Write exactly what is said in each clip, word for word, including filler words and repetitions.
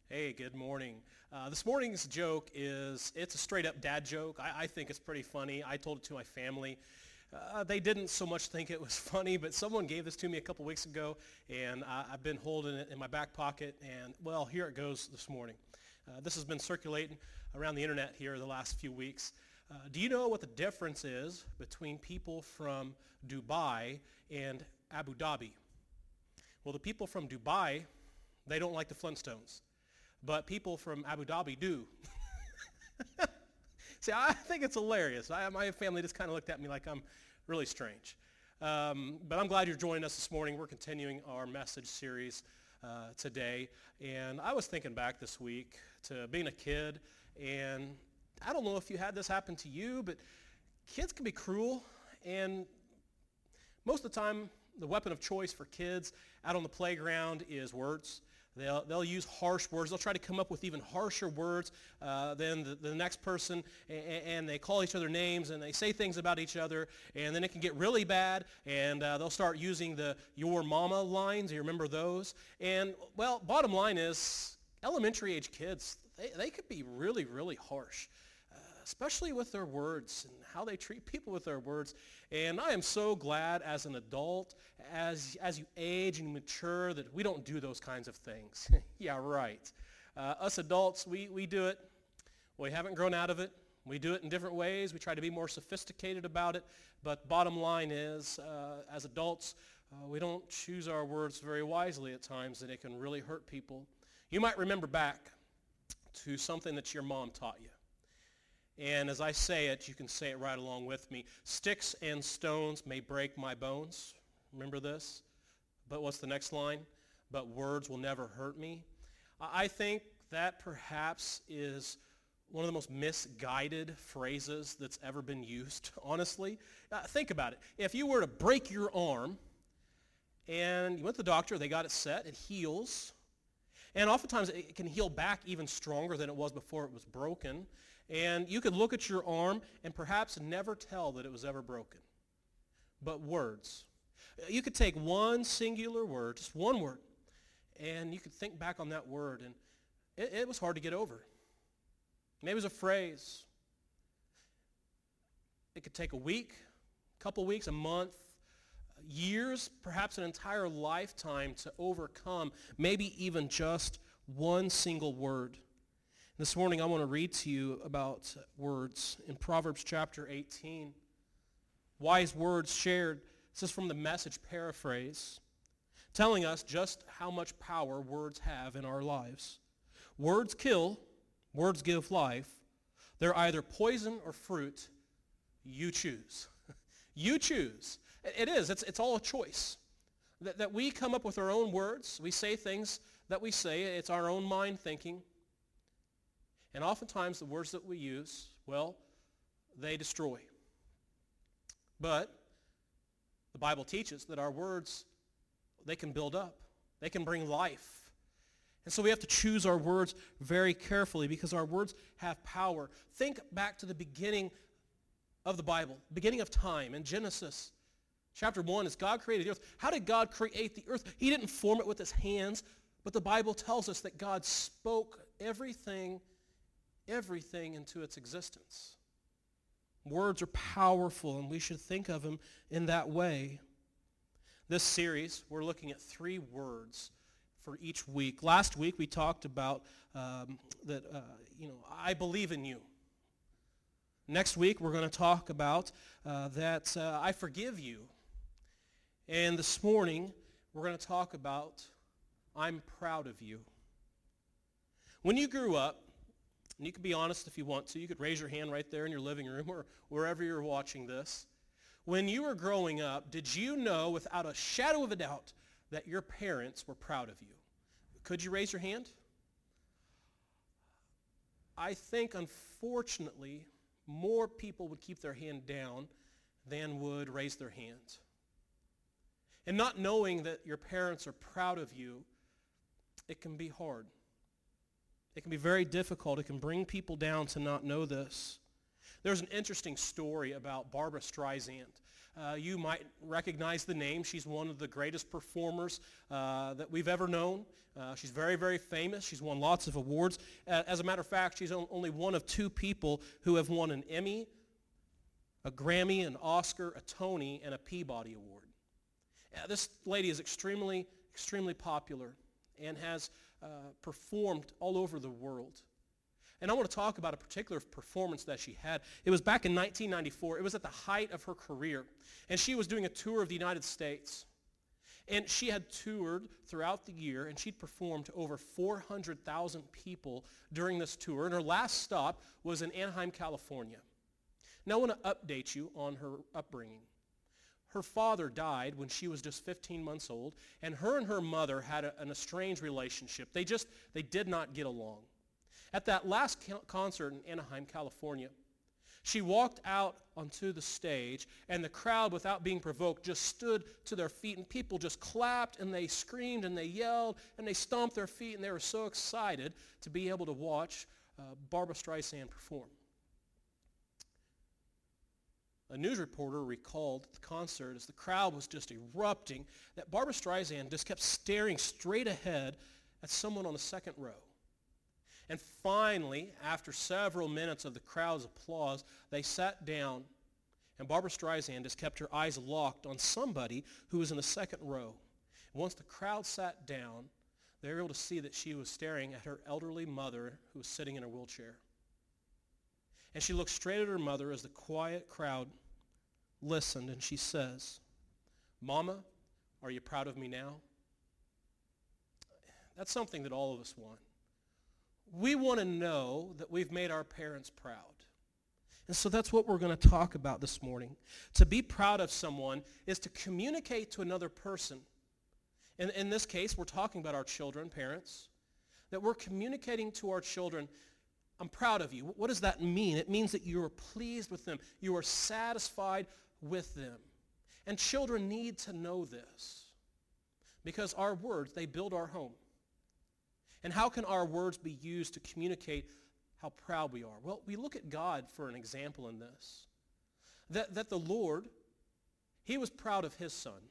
Hey, good morning. Uh, this morning's joke is, it's a straight up dad joke. I, I think it's pretty funny. I told it to my family. Uh, they didn't so much think it was funny, but someone gave this to me a couple weeks ago, and I, I've been holding it in my back pocket, and well, here it goes this morning. Uh, this has been circulating around the internet here the last few weeks. Uh, do you know what the difference is between people from Dubai and Abu Dhabi? Well, the people from Dubai, they don't like the Flintstones. But people from Abu Dhabi do. See, I think it's hilarious. I, my family just kind of looked at me like I'm really strange. Um, but I'm glad you're joining us this morning. We're continuing our message series uh, today. And I was thinking back this week to being a kid. And I don't know if you had this happen to you, but kids can be cruel. And most of the time, the weapon of choice for kids out on the playground is words. They'll, they'll use harsh words. They'll try to come up with even harsher words uh, than the, the next person, and, and they call each other names, and they say things about each other, and then it can get really bad, and uh, they'll start using the your mama lines. You remember those? And, well, bottom line is, elementary age kids, they, they could be really, really harsh, uh, especially with their words and how they treat people with their words. And I am so glad as an adult, as as you age and mature, that we don't do those kinds of things. Yeah, right. Uh, us adults, we, we do it. We haven't grown out of it. We do it in different ways. We try to be more sophisticated about it. But bottom line is, uh, as adults, uh, we don't choose our words very wisely at times, and it can really hurt people. You might remember back to something that your mom taught you. And as I say it, you can say it right along with me. Sticks and stones may break my bones. Remember this? But what's the next line? But words will never hurt me. I think that perhaps is one of the most misguided phrases that's ever been used, honestly. Uh, think about it. If you were to break your arm and you went to the doctor, they got it set, it heals. And oftentimes it can heal back even stronger than it was before it was broken. And you could look at your arm and perhaps never tell that it was ever broken. But words. You could take one singular word, just one word, and you could think back on that word, and it, it was hard to get over. Maybe it was a phrase. It could take a week, a couple weeks, a month, years, perhaps an entire lifetime to overcome maybe even just one single word. This morning I want to read to you about words in Proverbs chapter eighteen. Wise words shared. This is from the Message paraphrase, telling us just how much power words have in our lives. Words kill, words give life. They're either poison or fruit. You choose. You choose. It is. It's, it's all a choice. That, that we come up with our own words. We say things that we say. It's our own mind thinking. And oftentimes the words that we use, well, they destroy. But the Bible teaches that our words, they can build up. They can bring life. And so we have to choose our words very carefully because our words have power. Think back to the beginning of the Bible, beginning of time in Genesis. Chapter one, as God created the earth. How did God create the earth? He didn't form it with his hands, but the Bible tells us that God spoke everything everything into its existence. Words are powerful, and we should think of them in that way. This series, we're looking at three words for each week. Last week, we talked about um, that, uh, you know, I believe in you. Next week, we're going to talk about uh, that uh, I forgive you. And this morning, we're going to talk about I'm proud of you. When you grew up, and you can be honest if you want to. You could raise your hand right there in your living room or wherever you're watching this. When you were growing up, did you know without a shadow of a doubt that your parents were proud of you? Could you raise your hand? I think, unfortunately, more people would keep their hand down than would raise their hand. And not knowing that your parents are proud of you, it can be hard. It can be very difficult. It can bring people down to not know this. There's an interesting story about Barbra Streisand. Uh, you might recognize the name. She's one of the greatest performers uh, that we've ever known. Uh, she's very, very famous. She's won lots of awards. Uh, as a matter of fact, she's on, only one of two people who have won an Emmy, a Grammy, an Oscar, a Tony, and a Peabody Award. Uh, this lady is extremely, extremely popular and has uh, performed all over the world. And I want to talk about a particular performance that she had. It was back in nineteen ninety-four. It was at the height of her career. And she was doing a tour of the United States. And she had toured throughout the year, and she'd performed to over four hundred thousand people during this tour. And her last stop was in Anaheim, California. Now I want to update you on her upbringing. Her father died when she was just fifteen months old, and her and her mother had a, an estranged relationship. They just, they did not get along. At that last concert in Anaheim, California, she walked out onto the stage, and the crowd, without being provoked, just stood to their feet, and people just clapped, and they screamed, and they yelled, and they stomped their feet, and they were so excited to be able to watch uh, Barbra Streisand perform. A news reporter recalled at the concert, as the crowd was just erupting, that Barbra Streisand just kept staring straight ahead at someone on the second row. And finally, after several minutes of the crowd's applause, they sat down, and Barbra Streisand just kept her eyes locked on somebody who was in the second row. And once the crowd sat down, they were able to see that she was staring at her elderly mother who was sitting in a wheelchair. And she looked straight at her mother as the quiet crowd listened, and she says, "Mama, are you proud of me now?" That's something that all of us want. We want to know that we've made our parents proud. And so that's what we're going to talk about this morning. To be proud of someone is to communicate to another person. And in this case, we're talking about our children, parents, that we're communicating to our children, I'm proud of you. What does that mean? It means that you are pleased with them. You are satisfied with them. And children need to know this because our words, they build our home. And how can our words be used to communicate how proud we are? Well, we look at God for an example in this. That, that the Lord, he was proud of his son.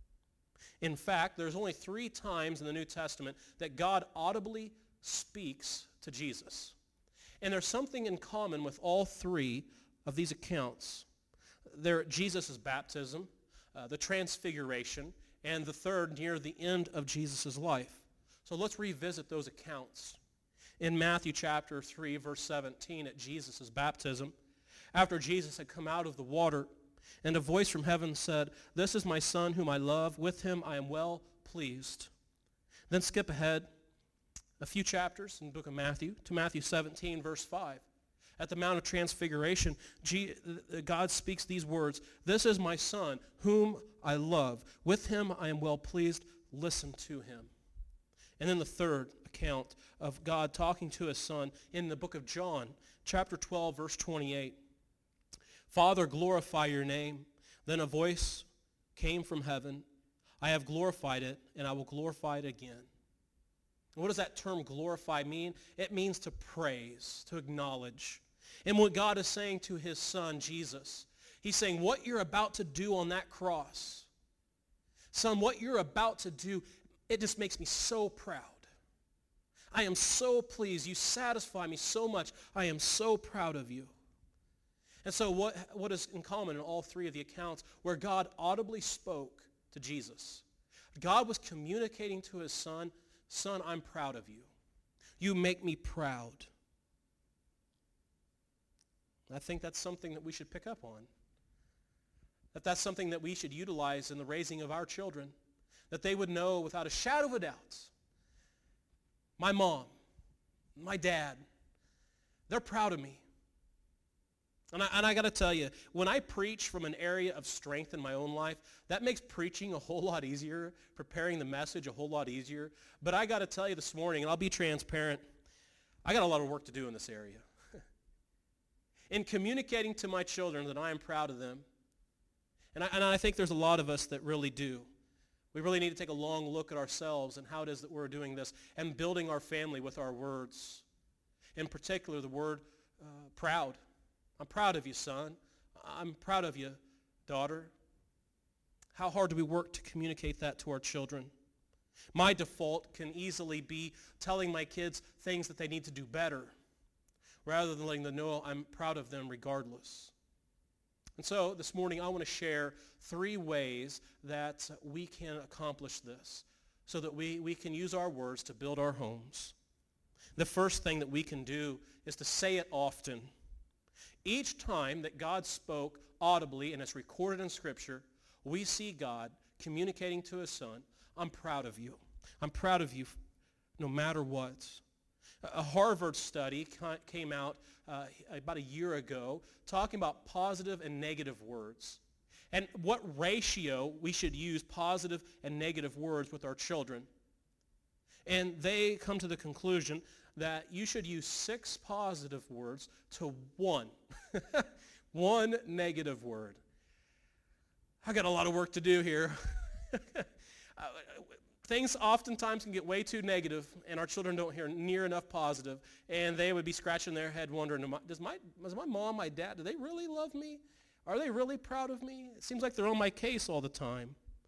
In fact, there's only three times in the New Testament that God audibly speaks to Jesus. And there's something in common with all three of these accounts. They're Jesus' baptism, uh, the transfiguration, and the third near the end of Jesus' life. So let's revisit those accounts. In Matthew chapter three, verse seventeen, at Jesus' baptism, after Jesus had come out of the water, and a voice from heaven said, "This is my son whom I love. With him I am well pleased." Then skip ahead a few chapters in the book of Matthew to Matthew seventeen, verse five. At the Mount of Transfiguration, God speaks these words, "This is my son whom I love. With him I am well pleased. Listen to him." And then the third account of God talking to his son in the book of John, chapter twelve, verse twenty-eight. "Father, glorify your name." Then a voice came from heaven, "I have glorified it, and I will glorify it again." And what does that term glorify mean? It means to praise, to acknowledge. And what God is saying to his son, Jesus, he's saying, what you're about to do on that cross, son, what you're about to do, it just makes me so proud. I am so pleased. You satisfy me so much. I am so proud of you. And so what, what is in common in all three of the accounts where God audibly spoke to Jesus? God was communicating to his son, "Son, I'm proud of you. You make me proud." I think that's something that we should pick up on. That that's something that we should utilize in the raising of our children. That they would know without a shadow of a doubt, my mom, my dad, they're proud of me. And I, and I got to tell you, when I preach from an area of strength in my own life, that makes preaching a whole lot easier, preparing the message a whole lot easier. But I got to tell you this morning, and I'll be transparent, I got a lot of work to do in this area. In communicating to my children that I am proud of them, and I, and I think there's a lot of us that really do. We really need to take a long look at ourselves and how it is that we're doing this and building our family with our words. In particular, the word uh, proud. I'm proud of you, son. I'm proud of you, daughter. How hard do we work to communicate that to our children? My default can easily be telling my kids things that they need to do better, rather than letting them know I'm proud of them regardless. And so this morning I want to share three ways that we can accomplish this so that we, we can use our words to build our homes. The first thing that we can do is to say it often. Each time that God spoke audibly, and it's recorded in Scripture, we see God communicating to his son, I'm proud of you. I'm proud of you no matter what. A Harvard study came out uh, about a year ago talking about positive and negative words and what ratio we should use positive and negative words with our children. And they come to the conclusion that you should use six positive words to one, one negative word. I got a lot of work to do here. uh, Things oftentimes can get way too negative, and our children don't hear near enough positive, and they would be scratching their head wondering, does my, does my mom, my dad, do they really love me? Are they really proud of me? It seems like they're on my case all the time.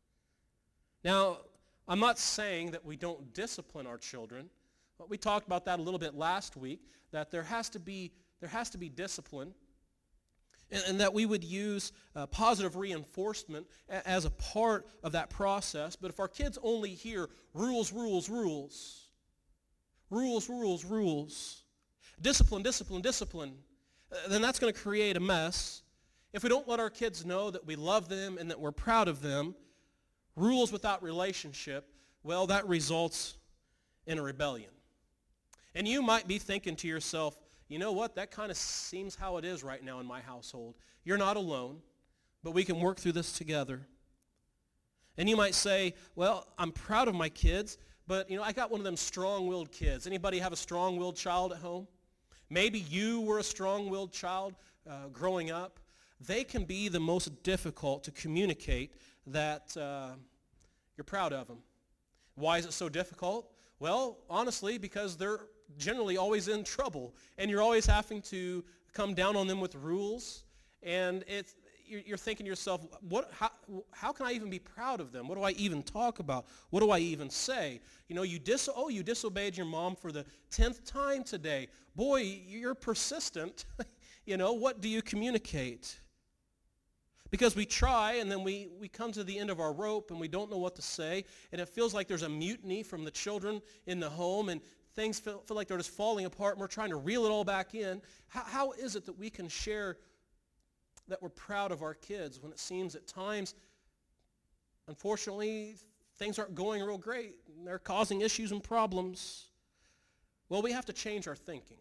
Now, I'm not saying that we don't discipline our children, but we talked about that a little bit last week, that there has to be, there has to be discipline, and, and that we would use uh, positive reinforcement a, as a part of that process. But if our kids only hear rules, rules, rules, rules, rules, rules, discipline, discipline, discipline, uh, then that's going to create a mess. If we don't let our kids know that we love them and that we're proud of them, rules without relationship, well, that results in a rebellion. And you might be thinking to yourself, you know what, that kind of seems how it is right now in my household. You're not alone, but we can work through this together. And you might say, well, I'm proud of my kids, but you know, I got one of them strong-willed kids. Anybody have a strong-willed child at home? Maybe you were a strong-willed child uh, growing up. They can be the most difficult to communicate that uh, you're proud of them. Why is it so difficult? Well, honestly, because they're generally always in trouble, and you're always having to come down on them with rules, and it's, you're thinking to yourself, what, how, how can I even be proud of them? What do I even talk about? What do I even say? You know, you dis- oh, you disobeyed your mom for the tenth time today. Boy, you're persistent. You know, what do you communicate? Because we try, and then we, we come to the end of our rope, and we don't know what to say, and it feels like there's a mutiny from the children in the home, and things feel, feel like they're just falling apart, and we're trying to reel it all back in. How, how is it that we can share that we're proud of our kids when it seems at times, unfortunately, things aren't going real great, and they're causing issues and problems? Well, we have to change our thinking.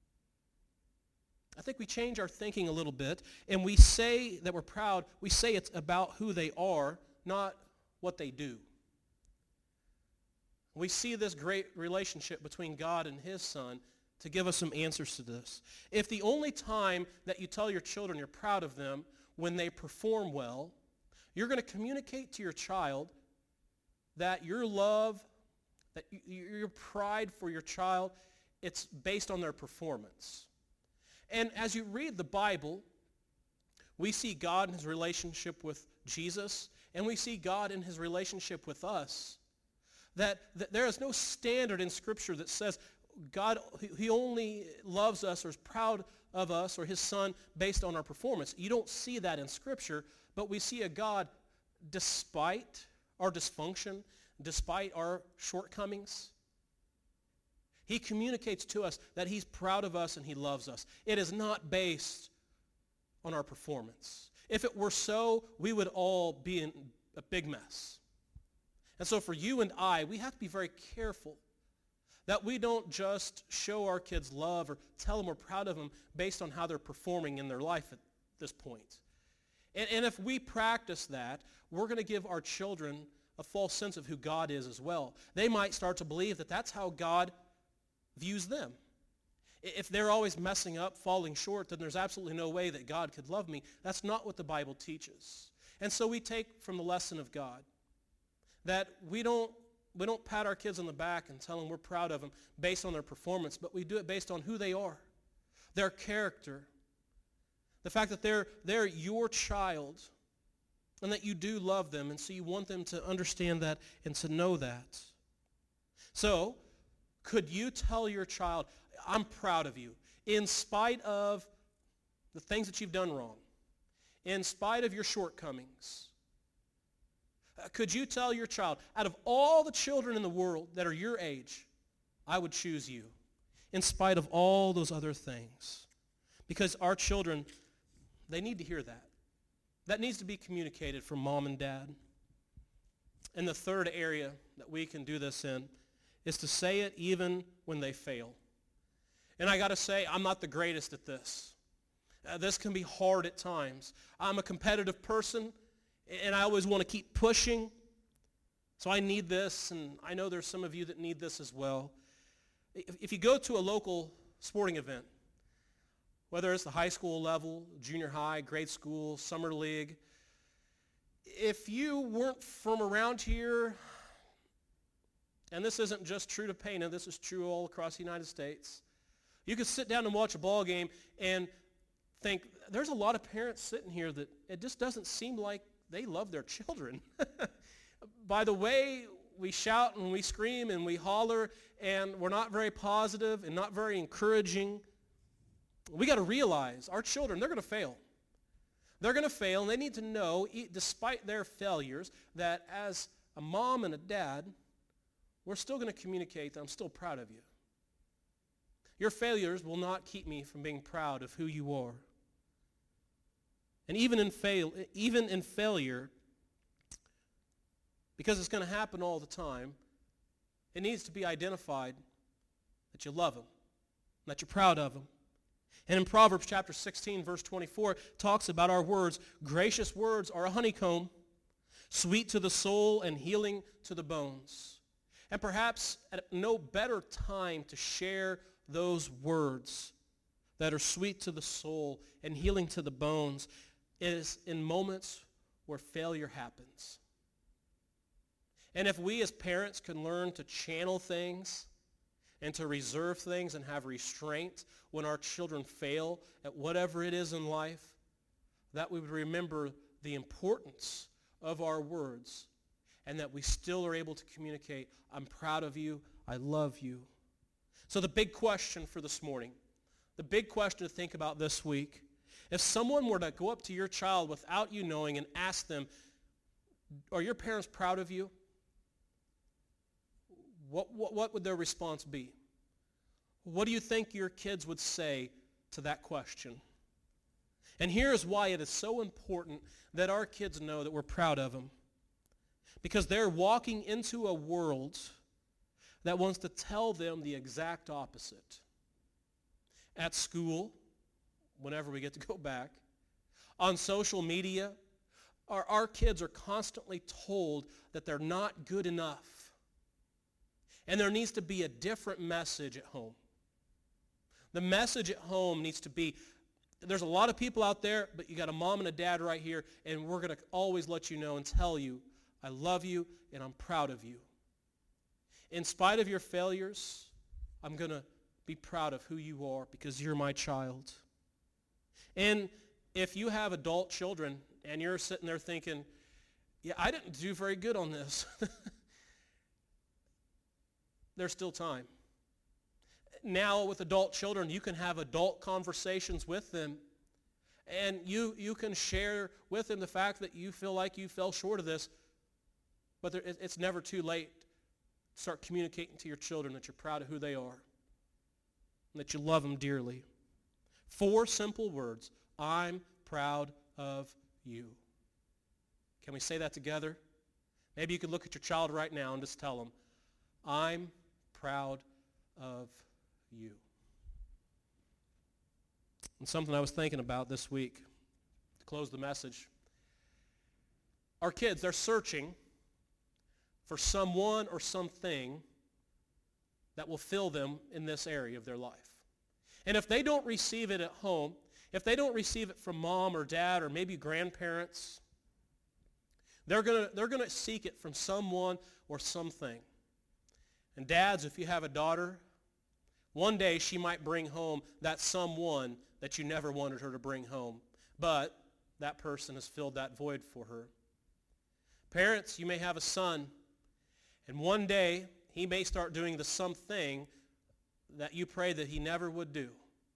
I think we change our thinking a little bit, and we say that we're proud. We say it's about who they are, not what they do. We see this great relationship between God and his son to give us some answers to this. If the only time that you tell your children you're proud of them when they perform well, you're going to communicate to your child that your love, that your pride for your child, it's based on their performance. And as you read the Bible, we see God in his relationship with Jesus, and we see God in his relationship with us. That, that there is no standard in Scripture that says God, he only loves us or is proud of us or his son based on our performance. You don't see that in Scripture, but we see a God despite our dysfunction, despite our shortcomings. He communicates to us that he's proud of us and he loves us. It is not based on our performance. If it were so, we would all be in a big mess. And so for you and I, we have to be very careful that we don't just show our kids love or tell them we're proud of them based on how they're performing in their life at this point. And, and if we practice that, we're going to give our children a false sense of who God is as well. They might start to believe that that's how God views them. If they're always messing up, falling short, then there's absolutely no way that God could love me. That's not what the Bible teaches. And so we take from the lesson of God that we don't, we don't pat our kids on the back and tell them we're proud of them based on their performance, but we do it based on who they are, their character, the fact that they're, they're your child, and that you do love them, and so you want them to understand that and to know that. So, could you tell your child, I'm proud of you, in spite of the things that you've done wrong, in spite of your shortcomings? Uh, could you tell your child, out of all the children in the world that are your age, I would choose you, in spite of all those other things? Because our children, they need to hear that. That needs to be communicated from mom and dad. And the third area that we can do this in is to say it even when they fail. And I got to say, I'm not the greatest at this. Uh, this can be hard at times. I'm a competitive person, and I always want to keep pushing. So I need this, and I know there's some of you that need this as well. If, if you go to a local sporting event, whether it's the high school level, junior high, grade school, summer league, if you weren't from around here, and this isn't just true to Pana, this is true all across the United States, you could sit down and watch a ball game and think, there's a lot of parents sitting here that it just doesn't seem like they love their children. By the way we shout and we scream and we holler, and we're not very positive and not very encouraging, we got to realize our children, they're going to fail. They're going to fail, and they need to know, despite their failures, that as a mom and a dad, we're still going to communicate that I'm still proud of you. Your failures will not keep me from being proud of who you are. And even in fail, even in failure, because it's going to happen all the time, it needs to be identified that you love them, that you're proud of them. And in Proverbs chapter sixteen, verse twenty-four, talks about our words. Gracious words are a honeycomb, sweet to the soul and healing to the bones. And perhaps at no better time to share those words that are sweet to the soul and healing to the bones is in moments where failure happens. And if we as parents can learn to channel things and to reserve things and have restraint when our children fail at whatever it is in life, that we would remember the importance of our words and that we still are able to communicate, I'm proud of you, I love you. So the big question for this morning, the big question to think about this week, if someone were to go up to your child without you knowing and ask them, are your parents proud of you? What, what, what would their response be? What do you think your kids would say to that question? And here's why it is so important that our kids know that we're proud of them. Because they're walking into a world that wants to tell them the exact opposite. At school, whenever we get to go back, on social media, our, our kids are constantly told that they're not good enough. And there needs to be a different message at home. The message at home needs to be, there's a lot of people out there, but you got a mom and a dad right here, and we're going to always let you know and tell you, I love you and I'm proud of you. In spite of your failures, I'm going to be proud of who you are because you're my child. And if you have adult children and you're sitting there thinking, yeah, I didn't do very good on this, there's still time. Now with adult children, you can have adult conversations with them, and you, you can share with them the fact that you feel like you fell short of this, but there, it's never too late to start communicating to your children that you're proud of who they are and that you love them dearly. Four simple words, I'm proud of you. Can we say that together? Maybe you could look at your child right now and just tell them, I'm proud of you. And something I was thinking about this week to close the message. Our kids, they're searching for someone or something that will fill them in this area of their life. And if they don't receive it at home, if they don't receive it from mom or dad or maybe grandparents, they're going to they're going to seek it from someone or something. And dads, if you have a daughter, one day she might bring home that someone that you never wanted her to bring home, but that person has filled that void for her. Parents, you may have a son, and one day he may start doing the something that you pray that he never would do.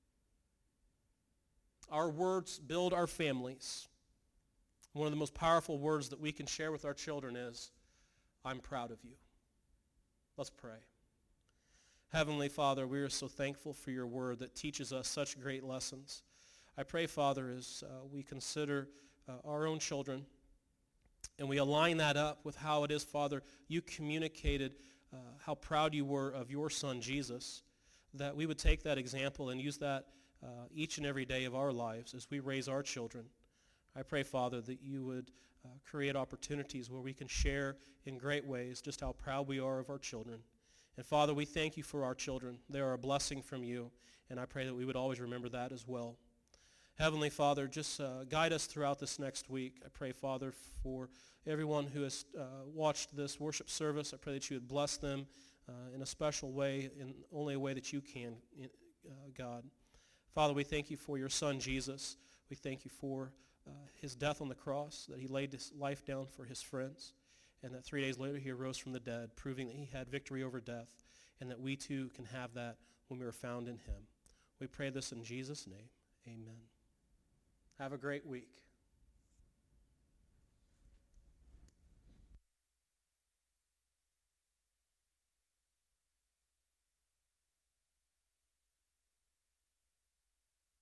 Our words build our families. One of the most powerful words that we can share with our children is, I'm proud of you. Let's pray. Heavenly Father, we are so thankful for your word that teaches us such great lessons. I pray, Father, as uh, we consider uh, our own children, and we align that up with how it is, Father, you communicated uh, how proud you were of your son, Jesus, that we would take that example and use that uh, each and every day of our lives as we raise our children. I pray, Father, that you would uh, create opportunities where we can share in great ways just how proud we are of our children. And Father, we thank you for our children. They are a blessing from you, and I pray that we would always remember that as well. Heavenly Father, just uh, guide us throughout this next week. I pray, Father, for everyone who has uh, watched this worship service. I pray that you would bless them uh, in a special way, in only a way that you can, uh, God. Father, we thank you for your son, Jesus. We thank you for uh, his death on the cross, that he laid his life down for his friends, and that three days later he arose from the dead, proving that he had victory over death, and that we too can have that when we are found in him. We pray this in Jesus' name. Amen. Have a great week.